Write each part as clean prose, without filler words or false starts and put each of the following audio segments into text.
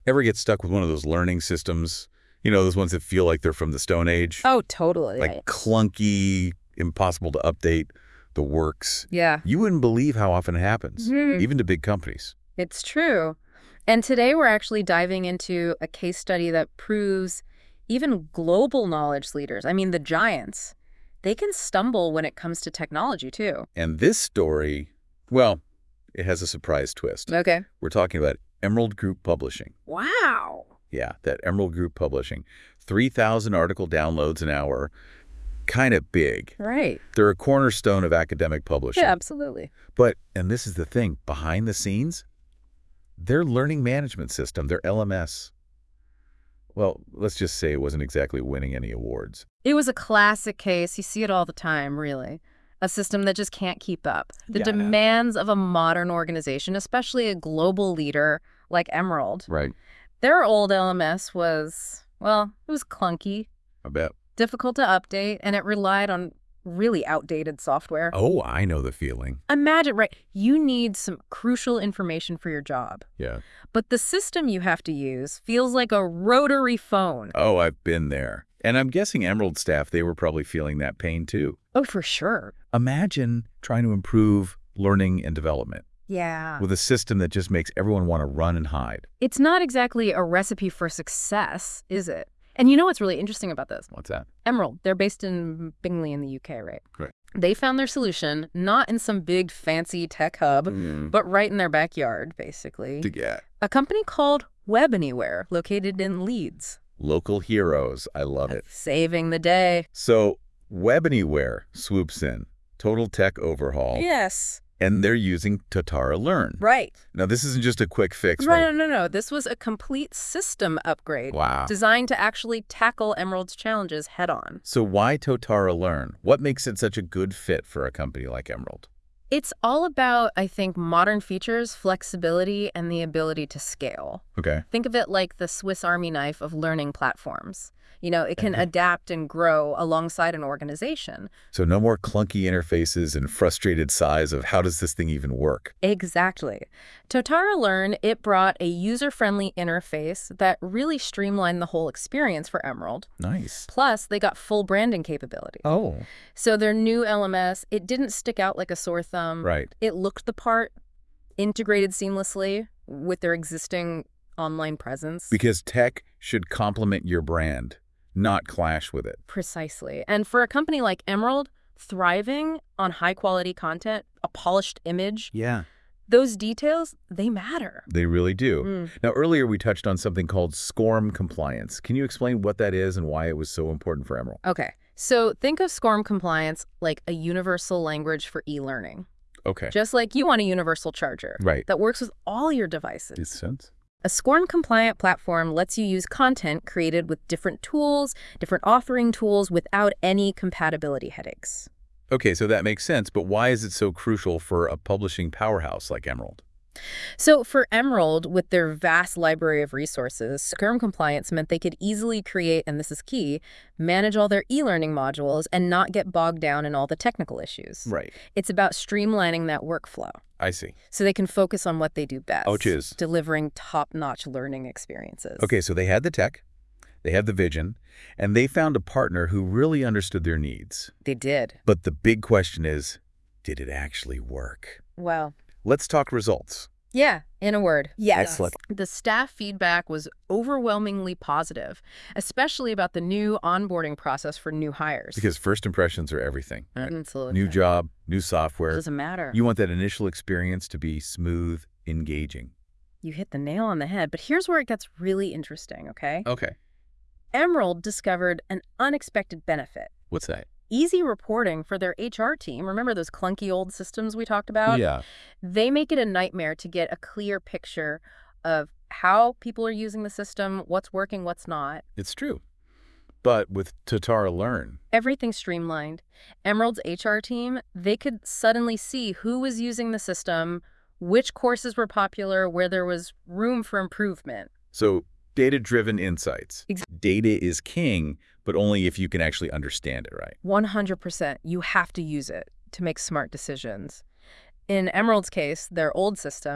Ever get stuck with one of those learning systems? Those ones that feel like they're from the Stone Age? Oh, totally. Like clunky, impossible to update, the works. Yeah. You wouldn't believe how often it happens, Mhm. even to big companies. It's true. And today we're actually diving into a case study that proves even global knowledge leaders, I mean the giants, they can stumble when it comes to technology too. And this story, well, it has a surprise twist. Okay. We're talking about Emerald Group Publishing. Wow. Yeah, that Emerald Group Publishing. 3,000 article downloads an hour. Kind of big. Right. They're a cornerstone of academic publishing. Yeah, absolutely. But, and this is the thing, behind the scenes, their learning management system, their LMS, well, let's just say it wasn't exactly winning any awards. It was a classic case. You see it all the time, really. A system that just can't keep up. The Yeah, I know. demands of a modern organization, especially a global leader like Emerald. Right. Their old LMS was, well, it was clunky, I bet. difficult to update, and it relied on really outdated software. Oh, I know the feeling. Imagine, right, you need some crucial information for your job, Yeah. but the system you have to use feels like a rotary phone. Oh, I've been there. And I'm guessing Emerald staff, they were probably feeling that pain too. Oh, for sure. Imagine trying to improve learning and development Yeah. with a system that just makes everyone want to run and hide. It's not exactly a recipe for success, is it? And you know what's really interesting about this? What's that? Emerald, they're based in Bingley in the UK, right? Right. They found their solution not in some big fancy tech hub, but right in their backyard, basically. To get A company called Web Anywhere, located in Leeds. local heroes. I love it. Saving the day. So Web Anywhere swoops in, total tech overhaul, Yes. and they're using Totara Learn. Right. Now, this isn't just a quick fix. Right, no. This was a complete system upgrade. Wow. Designed to actually tackle Emerald's challenges head on. So why Totara Learn? What makes it such a good fit for a company like Emerald? It's all about, I think, modern features, flexibility, and the ability to scale. Okay. Think of it like the Swiss Army knife of learning platforms. It can adapt and grow alongside an organization. So no more clunky interfaces and frustrated sighs of how does this thing even work? Exactly. Totara Learn, it brought a user-friendly interface that really streamlined the whole experience for Emerald. Nice. Plus, they got full branding capability. Oh. So their new LMS, it didn't stick out like a sore thumb. Right. It looked the part, integrated seamlessly with their existing online presence. Because tech should complement your brand, not clash with it. Precisely. And for a company like Emerald, thriving on high-quality content, a polished image, Yeah. those details, they matter. They really do. Now, earlier we touched on something called SCORM compliance. Can you explain what that is and why it was so important for Emerald? Okay, so think of SCORM compliance like a universal language for e-learning. Okay. Just like you want a universal charger Right. that works with all your devices. Makes sense. A SCORM-compliant platform lets you use content created with different tools, different authoring tools, without any compatibility headaches. Okay, so that makes sense, but why is it so crucial for a publishing powerhouse like Emerald? So for Emerald, with their vast library of resources, SCORM compliance meant they could easily create, and this is key, manage all their e-learning modules and not get bogged down in all the technical issues. Right. It's about streamlining that workflow I see. so they can focus on what they do best, Which is? delivering top-notch learning experiences. Okay, so they had the tech, they had the vision, and they found a partner who really understood their needs. They did. But the big question is, did it actually work? Well, Let's talk results. yeah, in a word. Yes. Excellent. The staff feedback was overwhelmingly positive, especially about the new onboarding process for new hires. Because first impressions are everything. Absolutely. New job, new software. Doesn't matter. You want that initial experience to be smooth, engaging. You hit the nail on the head, but here's where it gets really interesting, okay? Okay. Emerald discovered an unexpected benefit. What's that? Easy reporting for their HR team. Remember those clunky old systems we talked about? Yeah. They make it a nightmare to get a clear picture of how people are using the system, what's working, what's not. It's true. But with Totara Learn, Everything's streamlined. Emerald's HR team, they could suddenly see who was using the system, which courses were popular, where there was room for improvement. so data-driven insights. Ex- Data is king, but only if you can actually understand it, right? 100%. You have to use it to make smart decisions. In Emerald's case, their old system,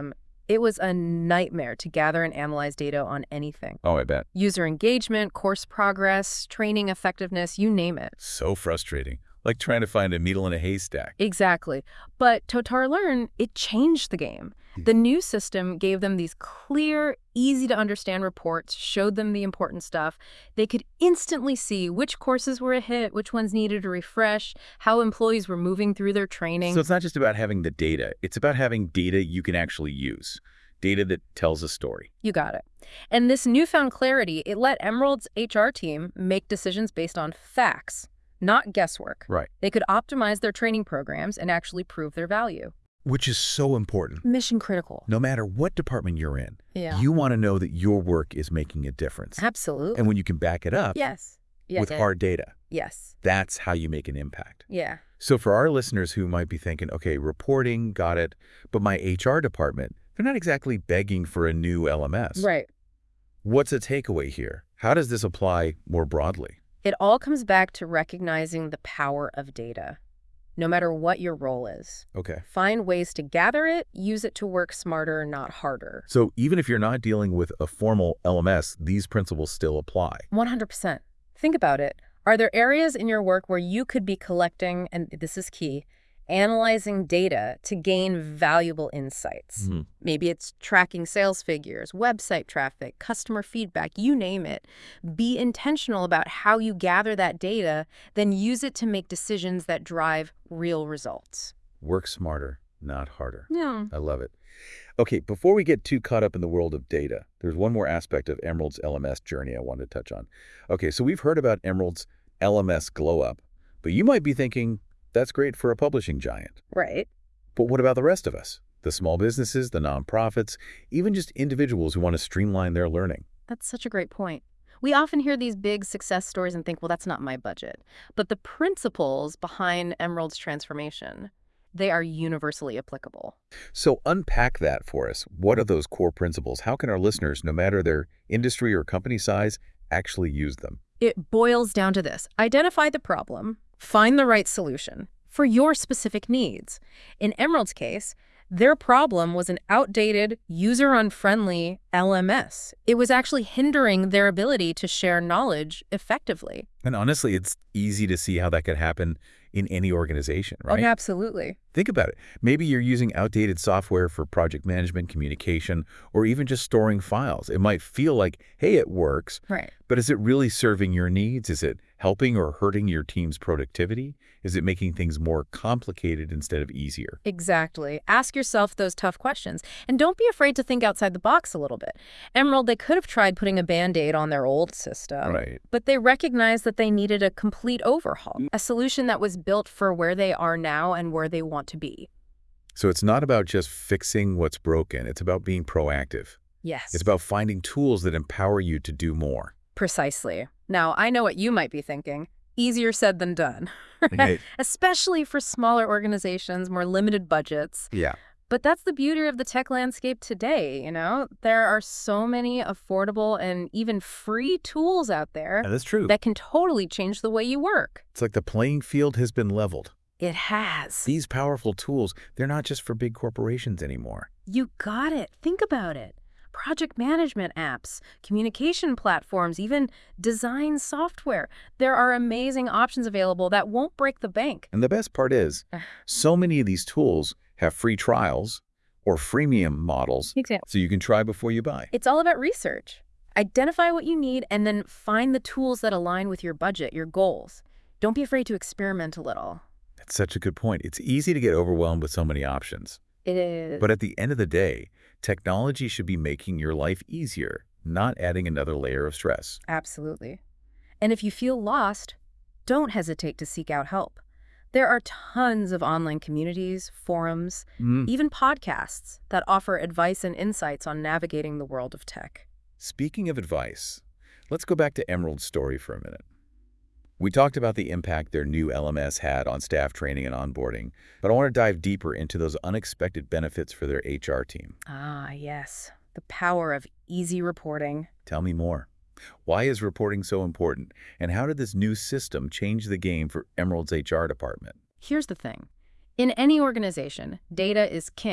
It was a nightmare to gather and analyze data on anything. Oh, I bet. User engagement, course progress, training effectiveness, you name it. So frustrating. Like trying to find a needle in a haystack. Exactly. But Totar Learn, it changed the game. The new system gave them these clear, easy-to-understand reports, showed them the important stuff. They could instantly see which courses were a hit, which ones needed a refresh, how employees were moving through their training. So it's not just about having the data. It's about having data you can actually use. Data that tells a story. You got it. And this newfound clarity, it let Emerald's HR team make decisions based on facts, not guesswork. Right. They could optimize their training programs and actually prove their value. Which is so important. Mission critical. No matter what department you're in, Yeah. you want to know that your work is making a difference. Absolutely. And when you can back it up Yes. Yeah, with yeah. hard data, Yes. that's how you make an impact. Yeah. So for our listeners who might be thinking, okay, reporting, got it, but my HR department, they're not exactly begging for a new LMS. Right. What's a takeaway here? How does this apply more broadly? It all comes back to recognizing the power of data, no matter what your role is. Okay. Find ways to gather it, use it to work smarter, not harder. So even if you're not dealing with a formal LMS, these principles still apply. 100%. Think about it. Are there areas in your work where you could be collecting, and this is key, analyzing data to gain valuable insights? Maybe it's tracking sales figures, website traffic, customer feedback, you name it. Be intentional about how you gather that data, then use it to make decisions that drive real results. Work smarter, not harder. Yeah. I love it. Okay, before we get too caught up in the world of data, there's one more aspect of Emerald's LMS journey I wanted to touch on. Okay, so we've heard about Emerald's LMS glow up, but you might be thinking, that's great for a publishing giant. Right. But what about the rest of us? The small businesses, the nonprofits, even just individuals who want to streamline their learning. That's such a great point. We often hear these big success stories and think, well, that's not my budget. But the principles behind Emerald's transformation, they are universally applicable. So unpack that for us. What are those core principles? How can our listeners, no matter their industry or company size, actually use them? It boils down to this. Identify the problem, find the right solution for your specific needs. In Emerald's case, their problem was an outdated, user-unfriendly LMS. It was actually hindering their ability to share knowledge effectively. And honestly, it's easy to see how that could happen in any organization, right? Oh, absolutely. Think about it. Maybe you're using outdated software for project management, communication, or even just storing files. It might feel like, hey, it works, Right. but is it really serving your needs? Is it helping or hurting your team's productivity? Is it making things more complicated instead of easier? Exactly. Ask yourself those tough questions. And don't be afraid to think outside the box a little bit. Emerald, they could have tried putting a Band-Aid on their old system. Right. But they recognized that they needed a complete overhaul, a solution that was built for where they are now and where they want to be. So it's not about just fixing what's broken. It's about being proactive. Yes. It's about finding tools that empower you to do more. Precisely. Now, I know what you might be thinking. Easier said than done. Right. Especially for smaller organizations, more limited budgets. Yeah. But that's the beauty of the tech landscape today, you know? There are so many affordable and even free tools out there That's true. that can totally change the way you work. It's like the playing field has been leveled. It has. These powerful tools, they're not just for big corporations anymore. You got it. Think about it. Project management apps, communication platforms, even design software. There are amazing options available that won't break the bank. And the best part is, so many of these tools have free trials or freemium models, Exactly. so you can try before you buy. It's all about research. Identify what you need and then find the tools that align with your budget, your goals. Don't be afraid to experiment a little. That's such a good point. It's easy to get overwhelmed with so many options. It is. But at the end of the day, technology should be making your life easier, not adding another layer of stress. Absolutely. And if you feel lost, don't hesitate to seek out help. There are tons of online communities, forums, even podcasts that offer advice and insights on navigating the world of tech. Speaking of advice, let's go back to Emerald's story for a minute. We talked about the impact their new LMS had on staff training and onboarding, but I want to dive deeper into those unexpected benefits for their HR team. Ah, yes. The power of easy reporting. Tell me more. Why is reporting so important, and how did this new system change the game for Emerald's HR department? Here's the thing. In any organization, data is king.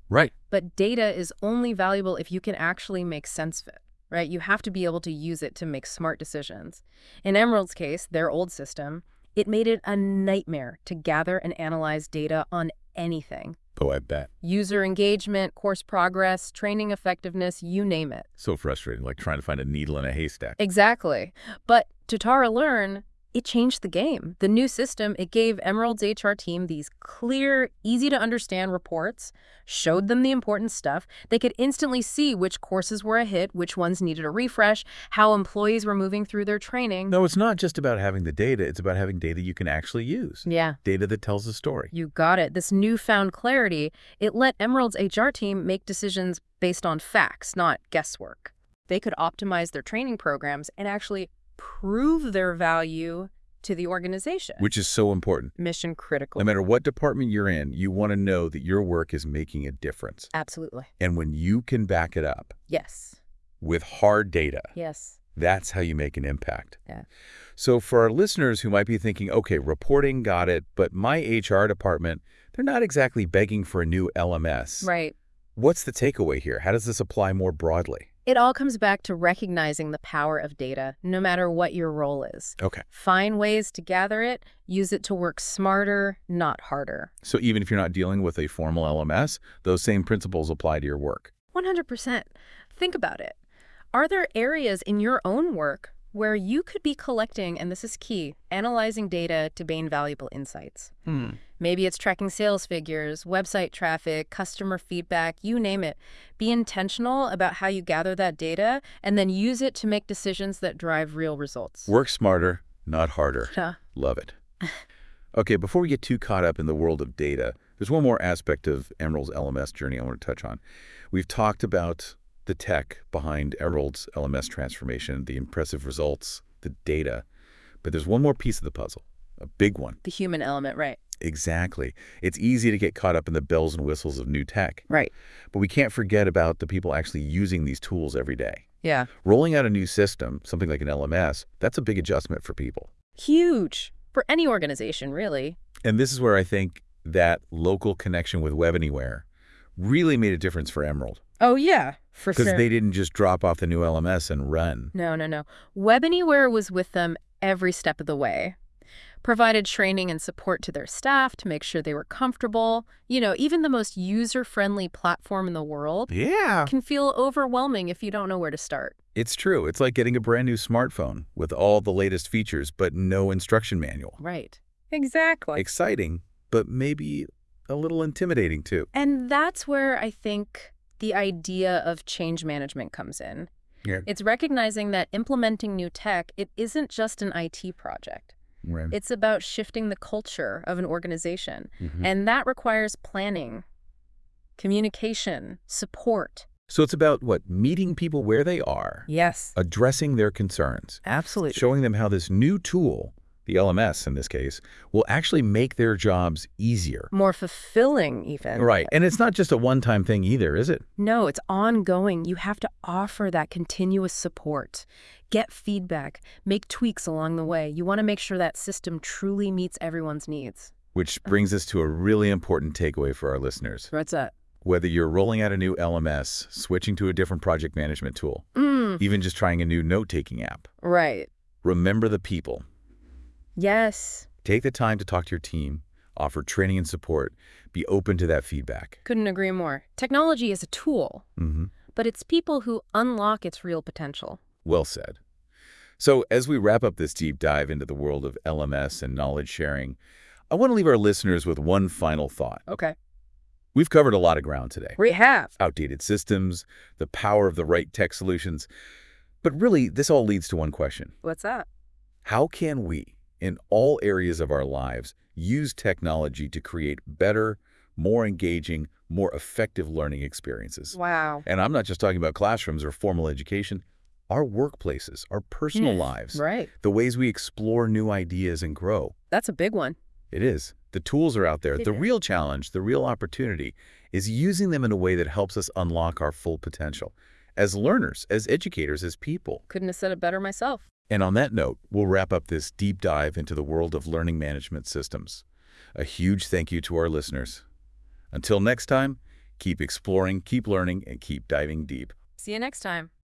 Right. But data is only valuable if you can actually make sense of it, right? You have to be able to use it to make smart decisions. In Emerald's case, their old system, it made it a nightmare to gather and analyze data on anything. Oh, I bet. User engagement, course progress, training effectiveness, you name it. So frustrating, like trying to find a needle in a haystack. Exactly. But to Tara Learn, it changed the game. The new system, it gave Emerald's HR team these clear, easy-to-understand reports, showed them the important stuff. They could instantly see which courses were a hit, which ones needed a refresh, how employees were moving through their training. No, it's not just about having the data. It's about having data you can actually use. Yeah. Data that tells a story. You got it. This newfound clarity, it let Emerald's HR team make decisions based on facts, not guesswork. They could optimize their training programs and actually prove their value to the organization. Which is so important. Mission critical. No matter what department you're in, you want to know that your work is making a difference. Absolutely. And when you can back it up Yes. with hard data, Yes. that's how you make an impact. Yeah. So for our listeners who might be thinking, okay, reporting, got it, but my HR department, they're not exactly begging for a new LMS. Right. What's the takeaway here? How does this apply more broadly? It all comes back to recognizing the power of data, no matter what your role is. Okay. Find ways to gather it, use it to work smarter, not harder. So even if you're not dealing with a formal LMS, those same principles apply to your work. 100%. Think about it. Are there areas in your own work where you could be collecting, and this is key, analyzing data to gain valuable insights? Maybe it's tracking sales figures, website traffic, customer feedback, you name it. Be intentional about how you gather that data and then use it to make decisions that drive real results. Work smarter, not harder. Yeah. Love it. Okay, before we get too caught up in the world of data, there's one more aspect of Emerald's LMS journey I want to touch on. We've talked about the tech behind Emerald's LMS transformation, the impressive results, the data. But there's one more piece of the puzzle, a big one. The human element, right. Exactly. It's easy to get caught up in the bells and whistles of new tech. Right. But we can't forget about the people actually using these tools every day. Yeah. Rolling out a new system, something like an LMS, that's a big adjustment for people. Huge. For any organization, really. And this is where I think that local connection with WebAnywhere really made a difference for Emerald. Oh, yeah, for sure. Because they didn't just drop off the new LMS and run. No. WebAnywhere was with them every step of the way. Provided training and support to their staff to make sure they were comfortable. You know, even the most user-friendly platform in the world can feel overwhelming if you don't know where to start. It's true. It's like getting a brand new smartphone with all the latest features, but no instruction manual. Right. Exactly. Exciting, but maybe a little intimidating too. And that's where I think the idea of change management comes in. Yeah. It's recognizing that implementing new tech, it isn't just an IT project. Right. It's about shifting the culture of an organization. Mm-hmm. And that requires planning, communication, support. So it's about, what, meeting people where they are, Yes. addressing their concerns, Absolutely. showing them how this new tool, the LMS in this case, will actually make their jobs easier. More fulfilling, even. Right. And it's not just a one-time thing either, is it? No, it's ongoing. You have to offer that continuous support. Get feedback. Make tweaks along the way. You want to make sure that system truly meets everyone's needs. Which brings us to a really important takeaway for our listeners. What's that? Whether you're rolling out a new LMS, switching to a different project management tool, even just trying a new note-taking app, Right. remember the people. Yes. Take the time to talk to your team, offer training and support, be open to that feedback. Couldn't agree more. Technology is a tool, but it's people who unlock its real potential. Well said. So as we wrap up this deep dive into the world of LMS and knowledge sharing, I want to leave our listeners with one final thought. Okay. We've covered a lot of ground today. We have. Outdated systems, the power of the right tech solutions. But really, this all leads to one question. What's that? How can we, in all areas of our lives, use technology to create better, more engaging, more effective learning experiences? Wow. And I'm not just talking about classrooms or formal education. Our workplaces, our personal lives, Right. the ways we explore new ideas and grow. That's a big one. It is. The tools are out there. It The is. real challenge, the real opportunity is using them in a way that helps us unlock our full potential as learners, as educators, as people. Couldn't have said it better myself. And on that note, we'll wrap up this deep dive into the world of learning management systems. A huge thank you to our listeners. Until next time, Keep exploring, keep learning, and keep diving deep. See you next time.